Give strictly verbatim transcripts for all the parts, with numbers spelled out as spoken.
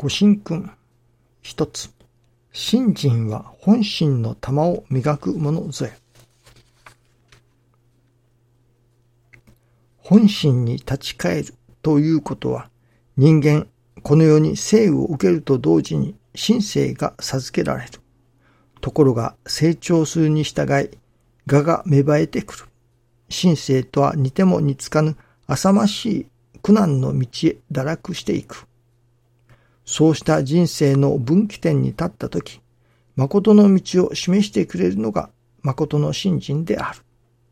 ご神君一つ。信心は本心の玉を磨くものぞえ。本心に立ち返るということは、人間この世に生を受けると同時に神性が授けられる。ところが成長するに従い我が芽生えてくる。神性とは似ても似つかぬ浅ましい苦難の道へ堕落していく。そうした人生の分岐点に立ったとき、誠の道を示してくれるのが誠の信心である。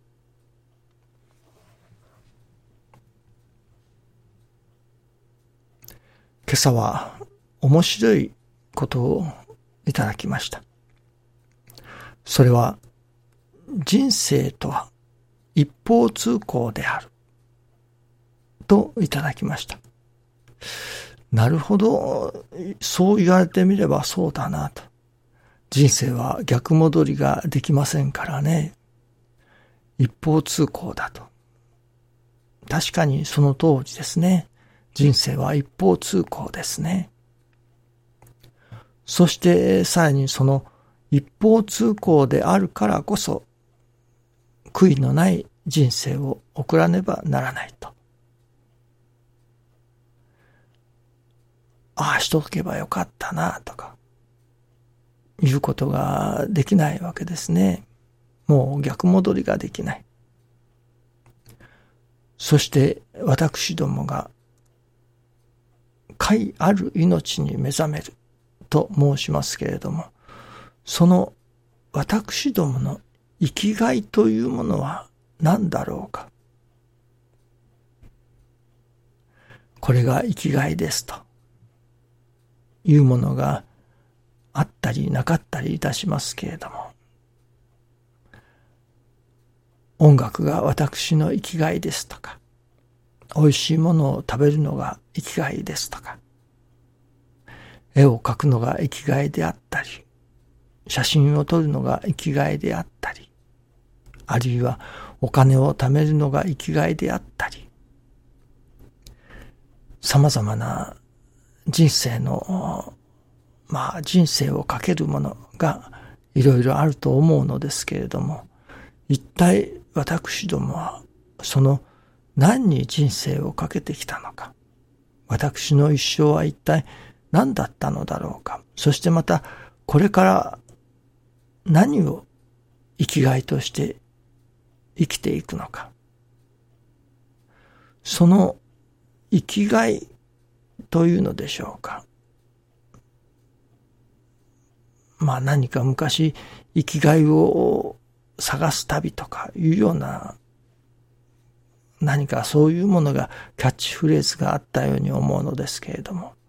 今朝は面白いことをいただきました。それは、人生とは一方通行であるといただきました。なるほど、そう言われてみればそうだなと。人生は逆戻りができませんからね。一方通行だと。確かにその通りですね。人生は一方通行ですね。そしてさらにその一方通行であるからこそ、悔いのない人生を送らねばならないと。ああしとけばよかったなとか、いうことができないわけですね。もう逆戻りができない。そして私どもが悔ある命に目覚めると申しますけれども、その私どもの生きがいというものは何だろうか。これが生きがいですというものがあったりなかったりいたしますけれども、音楽が私の生きがいですとか、美味しいものを食べるのが生きがいですとか、絵を描くのが生きがいであったり、写真を撮るのが生きがいであったり、あるいはお金を貯めるのが生きがいであったり、様々な人生の、まあ人生をかけるものがいろいろあると思うのですけれども、一体私どもはその何に人生をかけてきたのか、私の一生は一体何だったのだろうか、そしてまたこれから何を生きがいとして生きていくのか、その生きがいというのでしょうか。まあ何か昔生きがいを探す旅とかいうような何かそういうものがキャッチフレーズがあったように思うのですけれども、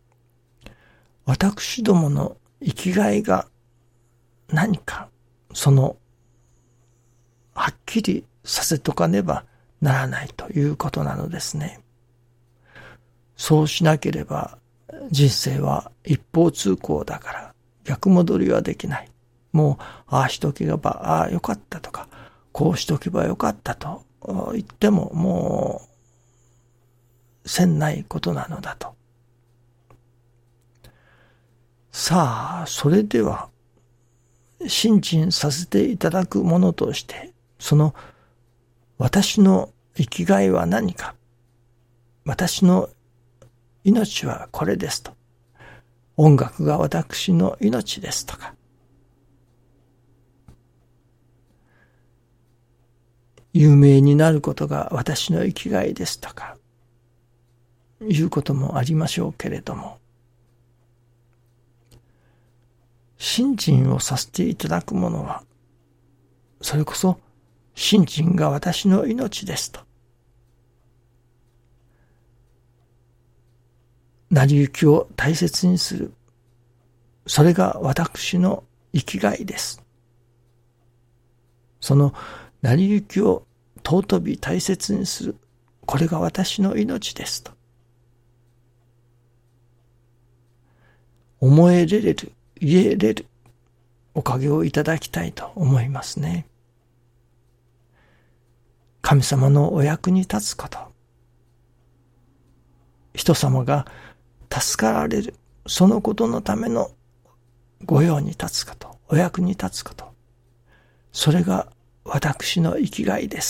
私どもの生きがいが何かそのはっきりさせとかねばならないということなのですね。そうしなければ人生は一方通行だから逆戻りはできない。もうああしとけばああよかったとか、こうしとけばよかったと言ってももうせんないことなのだと。さあそれでは信心させていただくものとして、その私の生きがいは何か、私の命はこれですと、音楽が私の命ですとか、有名になることが私の生きがいですとかいうこともありましょうけれども、信心をさせていただくものは、それこそ信心が私の命ですと、成り行きを大切にする、それが私の生きがいです。その成り行きを尊び大切にする、これが私の命ですと思えれる、言えれるおかげをいただきたいと思いますね。神様のお役に立つこと、人様が助かられる、 そのことのための御用に立つこと、お役に立つこと、それが私の生きがいです。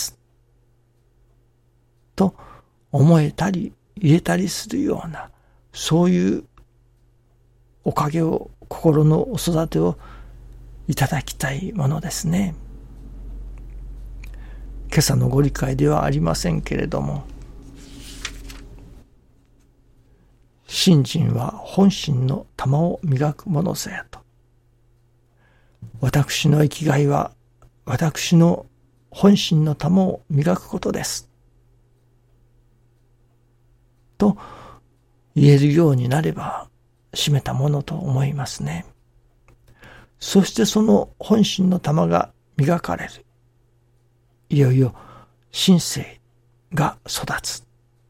と思えたり言えたりするような、そういうおかげを、心のお育てをいただきたいものですね。今朝のご理解ではありませんけれども、信心は本心の玉を磨くものぞやと。私の生きがいは私の本心の玉を磨くことです。と言えるようになれば締めたものと思いますね。そしてその本心の玉が磨かれる。いよいよ心性が育つ。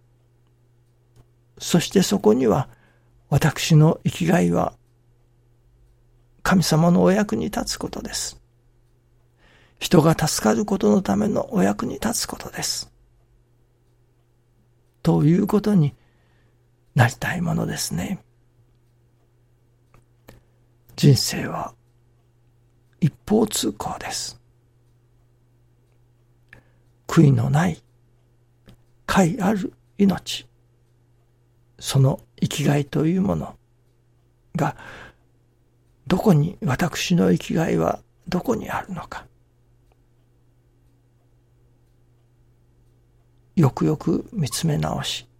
そしてそこには私の生きがいは神様のお役に立つことです。人が助かることのためのお役に立つことです。ということになりたいものですね。人生は一方通行です。悔いのない悔ある命、その生きがいというものがどこに、私の生きがいはどこにあるのか、よくよく見つめ直し、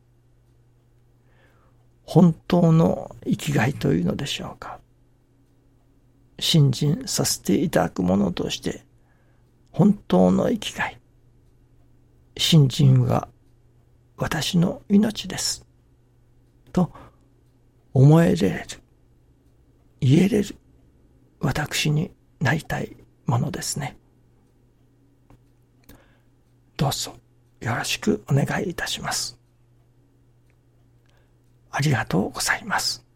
本当の生きがいというのでしょうか、信心させていただくものとして本当の生きがい、信心は私の命ですと思えれる、言えれる私になりたいものですね。どうぞよろしくお願いいたします。ありがとうございます。